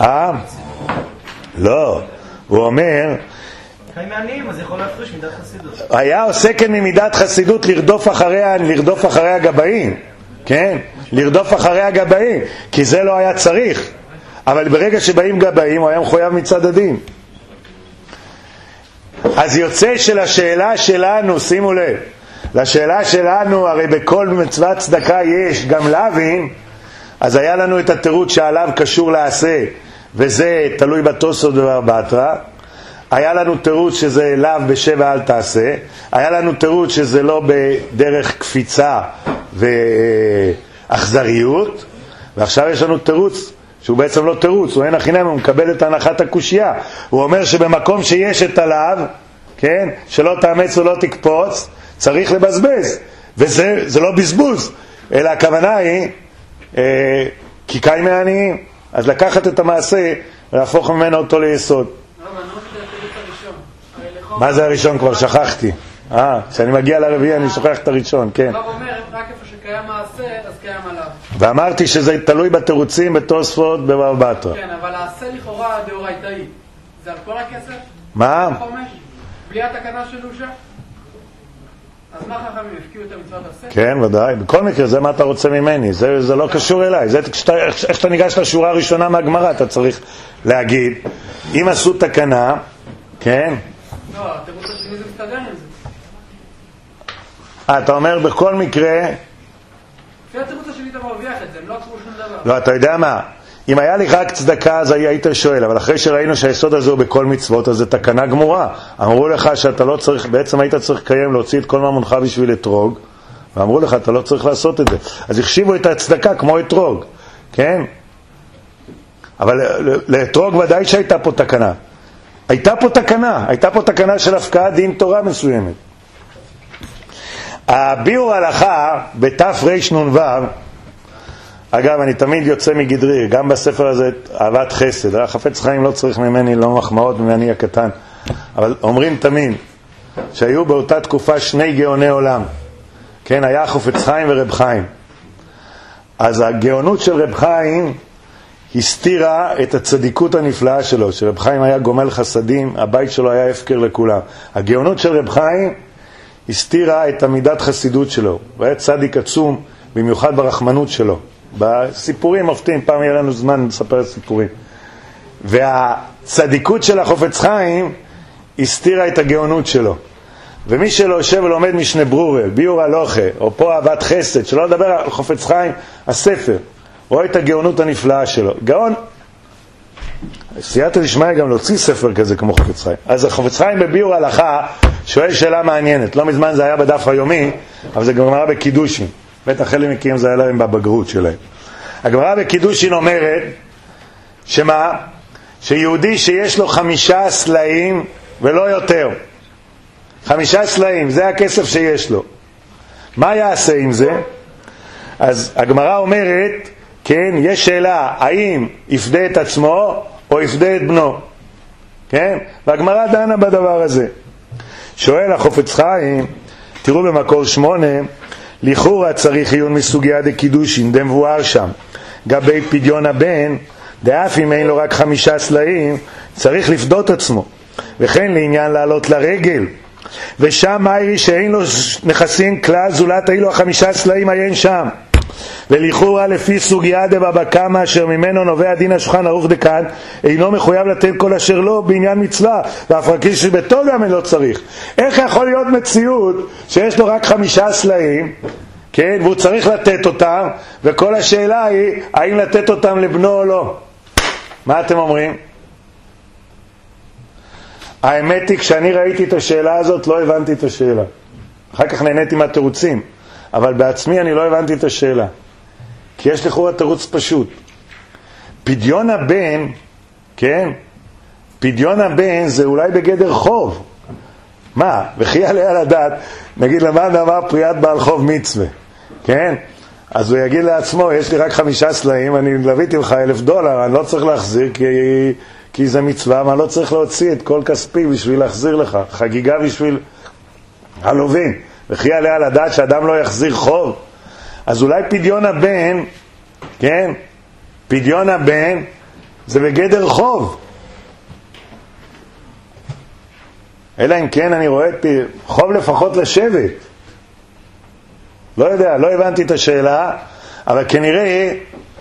לא, הוא אומר... קין מעניים, אז יכול להפריש מידת חסידות. היה עושה כן ממידת חסידות לרדוף אחרי הגבאים, כן? לרדוף אחרי הגבאים, כי זה לא היה צריך. אבל ברגע שבאים גבאים, הוא היה מחויב מצד הדין. אז יוצא שלשאלה שלנו, שימו לב, לשאלה שלנו, הרי בכל מצוות צדקה יש גם לאווים, אז היה לנו את התירוץ שהלאו קשור לעשה, וזה תלוי בתוספות ובתרא. היה לנו תירוץ שזה לאו בשבע אל תעשה, היה לנו תירוץ שזה לא בדרך קפיצה ואכזריות, ועכשיו יש לנו תירוץ שהוא בעצם לא תירוץ, הוא אין החינם, הוא מקבל את הנחת הקושייה. הוא אומר שבמקום שיש את הלאו, כן, שלא תאמץ ולא תקפוץ, צריך לבזבז, וזה לא בזבוז, אלא הכוונה היא כי קין מעניים, אז לקחת את המעשה ולהפוך ממנו אותו ליסוד. מה זה הראשון? כבר שכחתי. כשאני מגיע לרביעי אני שוכח את הראשון, כן. הרב אומר, רק איפה שקיים מעשה, אז קיים עליו. ואמרתי שזה תלוי בתירוצים, בתוספות, בבבא בתרא. כן, אבל העשה לכאורה דאורייתאי, זה על כל הכסף? מה? בלי התקנה של לושה? אז מה חכמים, הפקיעו את המצוות עשה? כן, ודאי. בכל מקרה, זה מה אתה רוצה ממני. זה לא קשור אליי. איך שאתה ניגש לשורה הראשונה מהגמרא, אתה צריך להגיד, אם עשו תקנה, כן? לא, התירוץ השני זה מסתדר עם זה. אתה אומר בכל מקרה... לפי התירוץ השני אתה מרוויח את זה, הם לא קראו שום דבר. לא, אתה יודע מה? אם היה לי רק צדקה, אז היית שואל, אבל אחרי שראינו שהיסוד הזה הוא בכל מצוות, אז זה תקנה גמורה. אמרו לך שאתה לא צריך, בעצם היית צריך לקיים, להוציא את כל ממונך בשביל אתרוג, ואמרו לך, אתה לא צריך לעשות את זה. אז החשיבו את הצדקה כמו אתרוג, כן? אבל לאתרוג ודאי שהייתה פה תקנה. הייתה פה תקנה של הפקעת דין תורה מסוימת. הביאור הלכה בתרנ"ו, אגב, אני תמיד יוצא מגדרי, גם בספר הזה, אהבת חסד. החפץ חיים לא צריך ממני, לא מחמאות ממני הקטן. אבל אומרים תמיד שהיו באותה תקופה שני גאוני עולם. כן, היה חפץ חיים ורב חיים. אז הגאונות של רב חיים הסתירה את הצדיקות הנפלאה שלו, שרב חיים היה גומל חסדים, הבית שלו היה הפקר לכולם. הגאונות של רב חיים הסתירה את המידת חסידות שלו. הוא היה צדיק עצום, במיוחד ברחמנות שלו. בסיפורים מופתים, פעם יהיה לנו זמן לספר את סיפורים. והצדיקות של החפץ חיים הסתירה את הגאונות שלו. ומי שלא יושב ולומד משנה ברורה, ביור הלוכה, או פה אהבת חסד, שלא לדבר על חפץ חיים, הספר, רואה את הגאונות הנפלאה שלו. גאון, סייעתא דשמיא גם להוציא ספר כזה כמו חפץ חיים. אז החפץ חיים בביור הלכה שואל שאלה מעניינת. לא מזמן זה היה בדף היומי, אבל זה גמרא בקידושין. בטח חלק מכם זה היה להם בבגרות שלהם. הגמרא בקידושין אומרת שמה? שיהודי שיש לו 5 סלעים ולא יותר. 5 סלעים, זה הכסף שיש לו. מה יעשה עם זה? אז הגמרא אומרת, כן, יש שאלה, האם יפדה את עצמו או יפדה את בנו? כן? והגמרא דנה בדבר הזה. שואל החפץ חיים, תראו במקור 8, לכאורה צריך עיון מסוגיה דקידושין, דמבואר שם. גבי פדיון הבן, דאף אם אין לו רק 5 סלעים, צריך לפדות עצמו. וכן לעניין לעלות לרגל. ושם מהי שאין לו נכסים כלל, זולת היו לו 5 סלעים עיין שם. ולכאורה לפי סוגיה דבבא קמא אשר ממנו נובע דין השולחן ערוך דקן, אינו מחויב לתת כל אשר לו בעניין מצווה, ואף רק איש ביתו גם לא צריך. איך יכול להיות מציאות שיש לו רק 5 סלעים, כן, והוא צריך לתת אותם, וכל השאלה היא האם לתת אותם לבנו או לא? מה אתם אומרים? האמת היא, כשאני ראיתי את השאלה הזאת לא הבנתי את השאלה. אחר כך נהניתי מהתירוצים, אבל בעצמי אני לא הבנתי את השאלה. כי יש לכאורה תירוץ פשוט. פדיון הבן, כן? פדיון הבן זה אולי בגדר חוב. מה? וכי עליה לדעת, נגיד למד אמר פריאת בעל חוב מצווה. כן? אז הוא יגיד לעצמו, יש לי רק 5 סלעים, אני לוויתי לך $1,000, אני לא צריך להחזיר כי זה מצווה, אבל אני לא צריך להוציא את כל כספי בשביל להחזיר לך. חגיגה בשביל הלווים. וכי עליה לדעת שאדם לא יחזיר חוב. אז אולי פדיון הבן, כן? פדיון הבן זה בגדר חוב. אלא אם כן אני רואה חוב לפחות לשבט. לא יודע, לא הבנתי את השאלה, אבל כנראה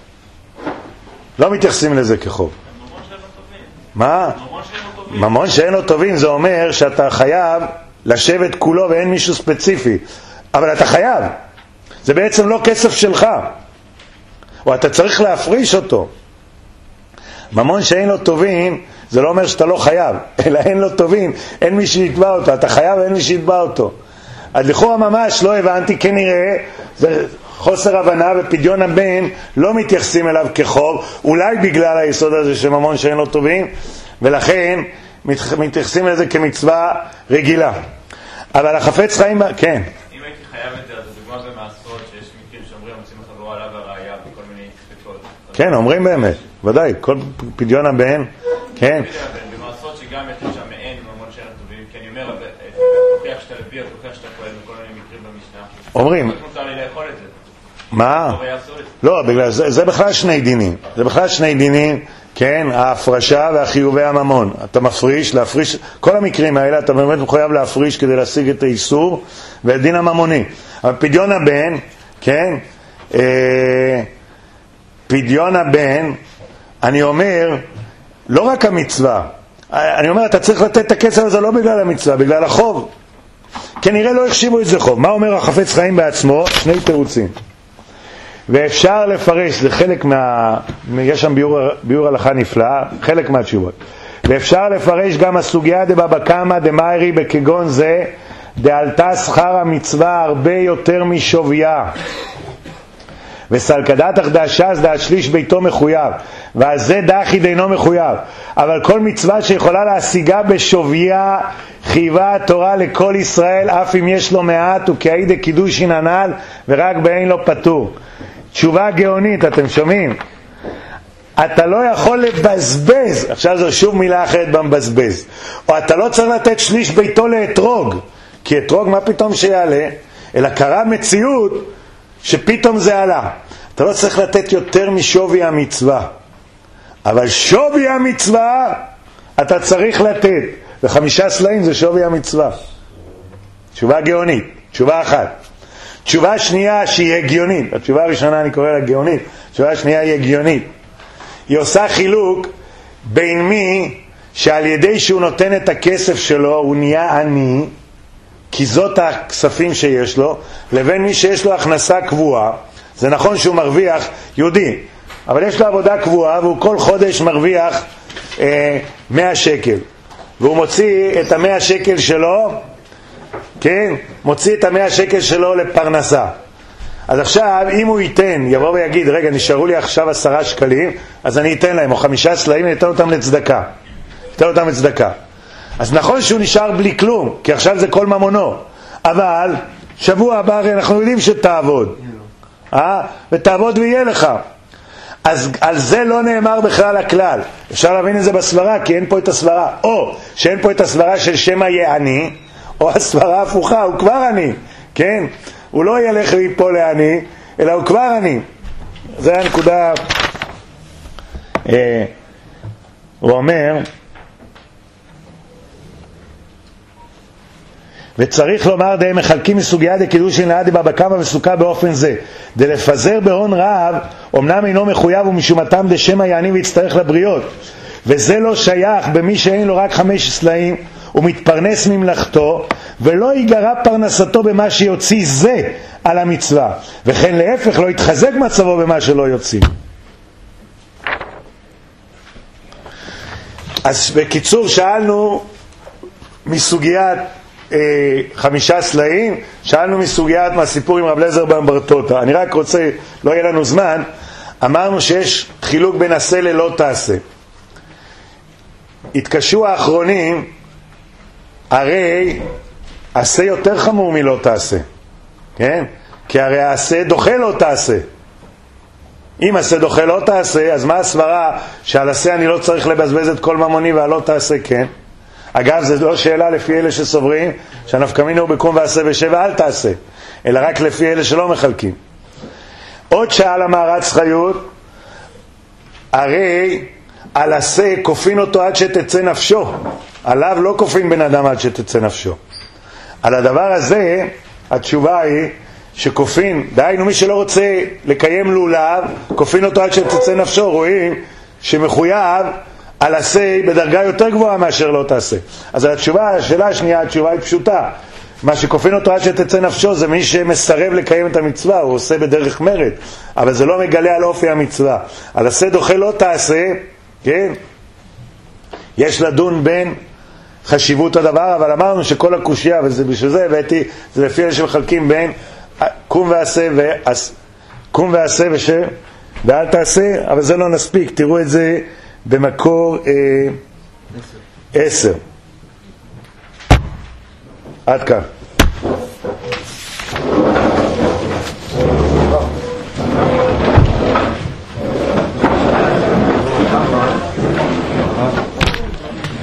לא מתייחסים לזה כחוב. מה? ממון שאין לו טובים זה אומר שאתה חייב לשבת כולו ואין מישהו ספציפי, אבל אתה חייב. זה בעצם לא כסף שלך, או אתה צריך להפריש אותו. ממון שאין לו טובים זה לא אומר שאתה לא חייב, אלא אין לו טובים, אין מי שיתבע אותו. אתה חייב ואין מי שיתבע אותו. אז לכאורה ממש לא הבנתי, כנראה זה חוסר הבנה, ופדיון הבן לא מתייחסים אליו כחוב, אולי בגלל היסוד הזה שממון שאין לו טובים, ולכן מתייחסים לזה כמצווה רגילה. אבל החפץ חיים, כן. אם הייתי חייב את זה, אז דוגמה במעשרות שיש מקרים שאומרים מוצאים לחברו עליו הראייה וכל מיני ספקות. כן, אומרים באמת, ודאי, כל פדיון הבן, כן. במעשרות שגם יש שם מעין ממון שאין לו טובים, כי אני אומר, תוכיח שאתה לביא, תוכיח שאתה פועל בכל מיני מקרים במשנה. אומרים. מותר לי לאכול את זה. מה? לא, בגלל זה בכלל שני דינים. זה בכלל שני דינים, כן, ההפרשה והחיובי הממון. אתה מפריש, להפריש, כל המקרים האלה אתה באמת מחויב להפריש כדי להשיג את האיסור ואת דין הממוני. אבל פדיון הבן, כן, פדיון הבן, אני אומר, לא רק המצווה. אני אומר, אתה צריך לתת את הכסף הזה לא בגלל המצווה, בגלל החוב. כנראה לא החשיבו את זה חוב. מה אומר החפץ חיים בעצמו? שני תירוצים. ואפשר לפרש, זה חלק יש שם ביור הלכה נפלא, חלק מהתשובות. ואפשר לפרש גם הסוגיה דבבא קמא דמאירי בכגון זה, דעלתה שכר המצווה הרבה יותר משוויה. וסלקדתך דאשס דעת שליש ביתו מחויב, ועל זה דחי דינו מחויב. אבל כל מצווה שיכולה להשיגה בשוויה, חייבה התורה לכל ישראל, אף אם יש לו מעט, וכעיד קידושין הנ"ל, ורק באין לו פטור. תשובה גאונית, אתם שומעים? אתה לא יכול לבזבז, עכשיו זו שוב מילה אחרת במבזבז, או אתה לא צריך לתת שליש ביתו לאתרוג, כי אתרוג מה פתאום שיעלה, אלא קרה מציאות שפתאום זה עלה. אתה לא צריך לתת יותר משווי המצווה, אבל שווי המצווה אתה צריך לתת, ו5 סלעים זה שווי המצווה. תשובה גאונית, תשובה אחת. תשובה שנייה שהיא הגיונית, התשובה הראשונה אני קורא לה גאונית, התשובה השנייה היא הגיונית. היא עושה חילוק בין מי שעל ידי שהוא נותן את הכסף שלו הוא נהיה עני, כי זאת הכספים שיש לו, לבין מי שיש לו הכנסה קבועה. זה נכון שהוא מרוויח, יהודי, אבל יש לו עבודה קבועה והוא כל חודש מרוויח 100 שקל, והוא מוציא את 100 שקל שלו, כן, מוציא את 100 שקל שלו לפרנסה. אז עכשיו אם הוא ייתן, יבוא ויגיד, רגע נשארו לי עכשיו 10 שקלים, אז אני אתן להם, או 5 סלעים, אני אתן אותם לצדקה, אז נכון שהוא נשאר בלי כלום, כי עכשיו זה כל ממונו, אבל שבוע הבא הרי אנחנו יודעים שתעבוד, ותעבוד ויהיה לך. אז על זה לא נאמר בכלל הכלל. אפשר להבין את זה בסברה, כי אין פה את הסברה, או שאין פה את הסברה של שמא יהיה עני, או הסברה הפוכה, הוא כבר עני, כן? הוא לא ילך ויפול לעני, אלא הוא כבר עני. זה הנקודה. הוא אומר, וצריך לומר די מחלקים מסוגיה דקידושין לעדי בבא קמא וסוכה באופן זה, דלפזר בהון רב, אמנם אינו מחויב ומשומתם דשמא יעני ויצטרך לבריות, וזה לא שייך במי שאין לו רק 5 סלעים ומתפרנס ממלאכתו, ולא ייגרע פרנסתו במה שיוציא זה על המצווה, וכן להפך לא יתחזק מצבו במה שלא יוציא. אז בקיצור שאלנו מסוגיית 5 סלעים, שאלנו מסוגיית מהסיפור עם רב אליעזר בן ברטוטה. אני רק רוצה, לא יהיה לנו זמן, אמרנו שיש חילוק בין עשה ללא תעשה. התקשו האחרונים, הרי עשה יותר חמור מלא תעשה, כן? כי הרי העשה דוחה לא תעשה. אם עשה דוחה לא תעשה, אז מה הסברה שעל עשה אני לא צריך לבזבז את כל ממוני ועל לא תעשה כן? אגב, זו לא שאלה לפי אלה שסוברים שהנפקא מינה הוא בקום ועשה ושבע אל תעשה, אלא רק לפי אלה שלא מחלקים. עוד שאל המהר"ץ חיות, הרי על עשה כופין אותו עד שתצא נפשו, עליו לא כופין בן אדם עד שתצא נפשו. על הדבר הזה התשובה היא שכופין, דהיינו מי שלא רוצה לקיים לולב, כופין אותו עד שתצא נפשו. רואים שמחויב על עשה בדרגה יותר גבוהה מאשר לא תעשה. אז השאלה השנייה, התשובה היא פשוטה. מה שכופין אותו עד שתצא נפשו זה מי שמסרב לקיים את המצווה, הוא עושה בדרך מרד, אבל זה לא מגלה על אופי המצווה. על עשה דוחה לא תעשה, כן? יש לדון בין חשיבות הדבר, אבל אמרנו שכל הקושיה, וזה בשביל זה הבאתי, זה לפי אלה שמחלקים בין קום ועשה ואל תעשה, אבל זה לא נספיק. תראו את זה במקור 10. עד כאן.